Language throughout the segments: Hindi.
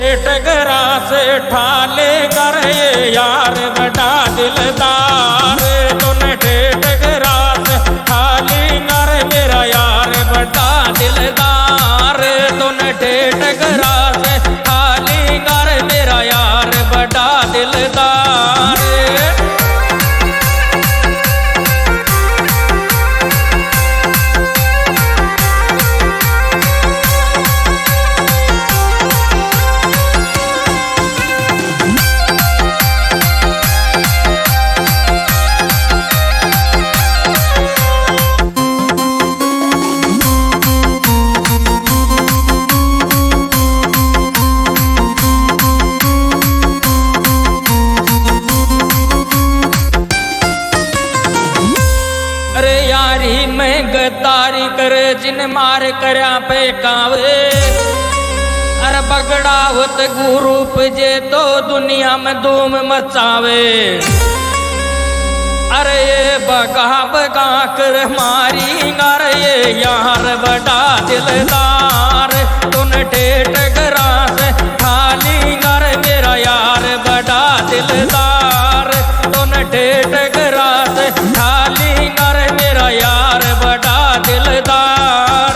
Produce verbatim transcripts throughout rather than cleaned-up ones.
टगरा से ठाले कर ये यार बड़ा दिलदार तूने टगरा से ठाली कर मेरा यार बड़ा दिलदार तूने टगरा से ठाली कर मेरा यार बड़ा दिलदार। गद्दारी करे जिन मार करया पे कावे अरे बगड़ावत गुरूप जे तो दुनिया में धूम मचावे। अरे ये बगा बगा कर मारी अरे ये यार बड़ा दिलदार तूने टगरा से ठाली अरे मेरा यार बड़ा दिलदार तूने टगरा से ठाली अरे मेरा यार बड़ा दिलदार।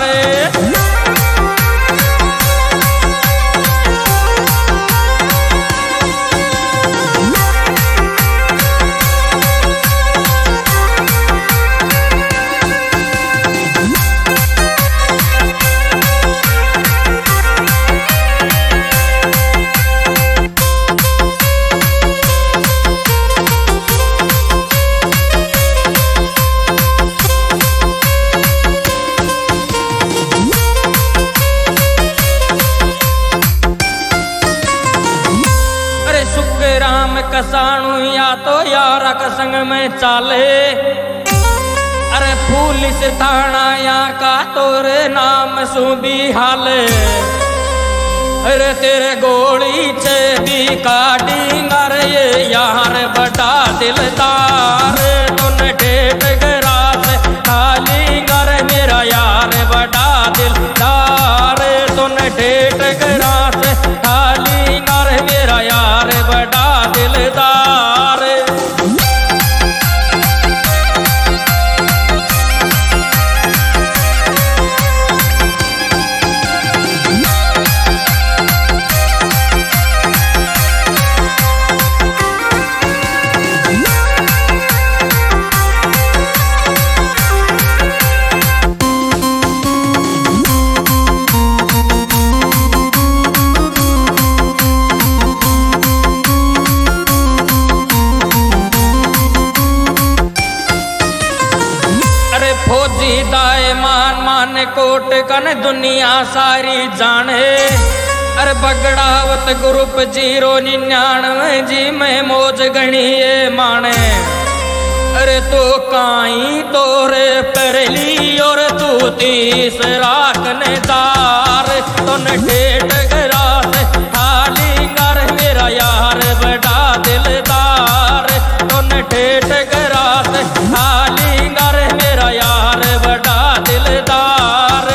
राम कसाणु या तो यारा का संग में चाले अरे पुलिस थाना या का तोरे नाम सुबी हाले अरे तेरे गोली से भी काटी अरे ये यार बड़ा दिलदार तूने टगरा से ठाली अरे मेरा यार बड़ा दिलदार तूने टगरा से ठाली अरे मेरा यार बड़ा दिलदार। फौजी दाए मान मान कोट कन दुनिया सारी जाने अरे बगड़ावत ग्रुप जीरो निन्यानवे जी में मौज गणिए माने अरे तो काई तोरे परली और तू तीसरा कनेदार तूने टगरा से ठाली कर मेरा यार बड़ा दिलदार तूने टगरा से ठाली कर मेरा यार बड़ा दिलदार।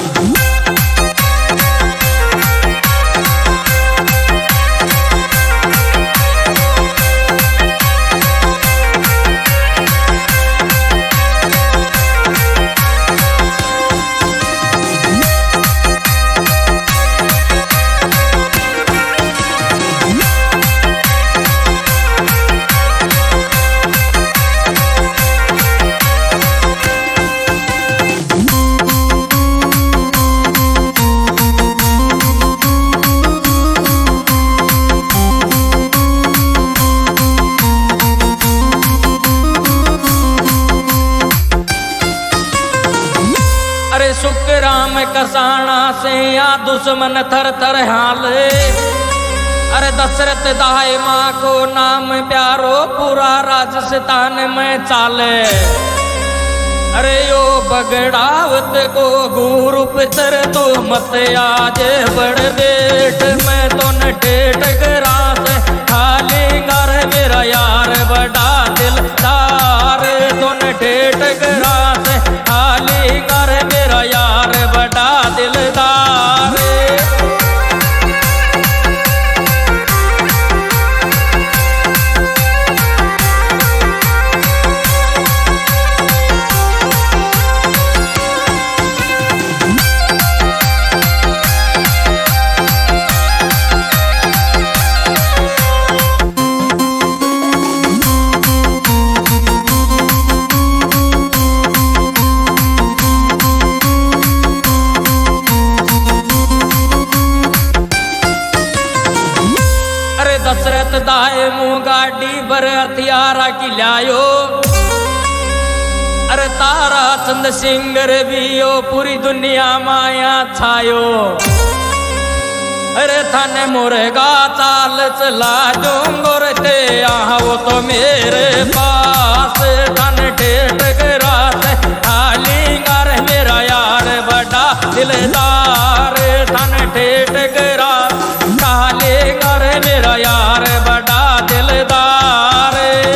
राम कसाना से या दुश्मन थर थर हाले अरे दशरथ दाई माँ को नाम प्यारो पूरा राजस्थान में चाले अरे यो बगड़ावत को गुरु पितर तो मत आज बड़ बेट मैं तो टगरा से ठाली कर मेरा यार बड़ा दिलदार तूने टगरा से ठाली कर मेरा यार बड़ा दिलदार। दशरथ दाए मुँह गाड़ी भर हथियारा की लायो। अरे तारा चंद सिंगर भी ओ पूरी दुनिया माया छायो। अरे थाने मुर्गा चाल चला दूंगो रे आओ तो मेरे पास। थाने ठेठ गरास खाली गार मेरा यार बड़ा दिलदार। थाने ठेठ गरास खाली गार मेरा यार बड़ा दिलदार।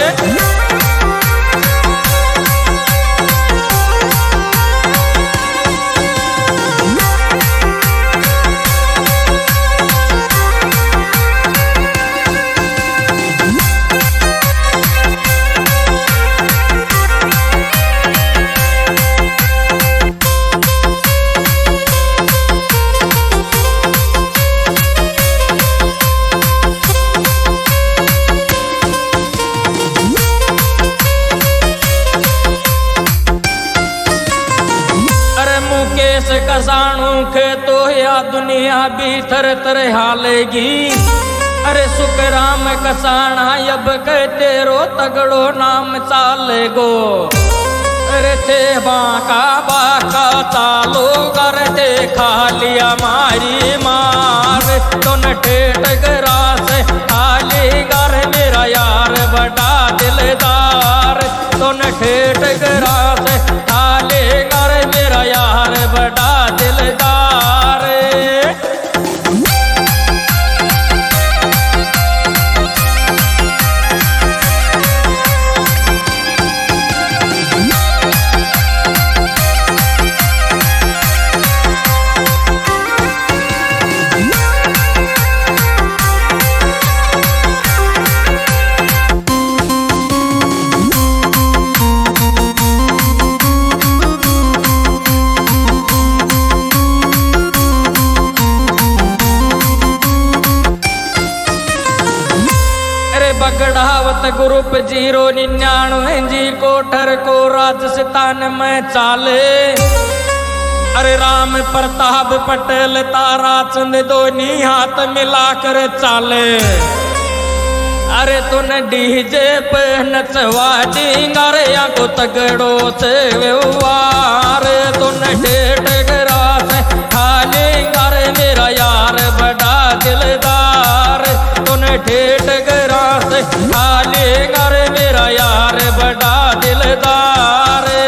कसाणू के तो या दुनिया भी थर थर हालेगी। अरे सुखराम कसाणा अब के तेरो तगड़ो नाम चालेगो। अरे थे बाका बाका चालो कर थे खा लिया मारी मार। तो न ठेठ गरास खाली गार मेरा यार बड़ा दिलदार। तो न ठेठ गरास खाली गार मेरा यार बड़ा दिलदार। बगड़ावत ग्रुप जीरो निन्यानवे जी कोठर को राजस्थान में चाले। अरे राम प्रताप पटेल तारा चंद दोनी हाथ मिलाकर चाले। अरे तुन डीजे पे नचवा दींगा रे या को तगड़ो से व्यवहार। तुन ठेठ गरास खाली गार मेरा यार बड़ा दिलदार। तुन ठेठ गरास खाली गार मेरा यार बड़ा दिलदार।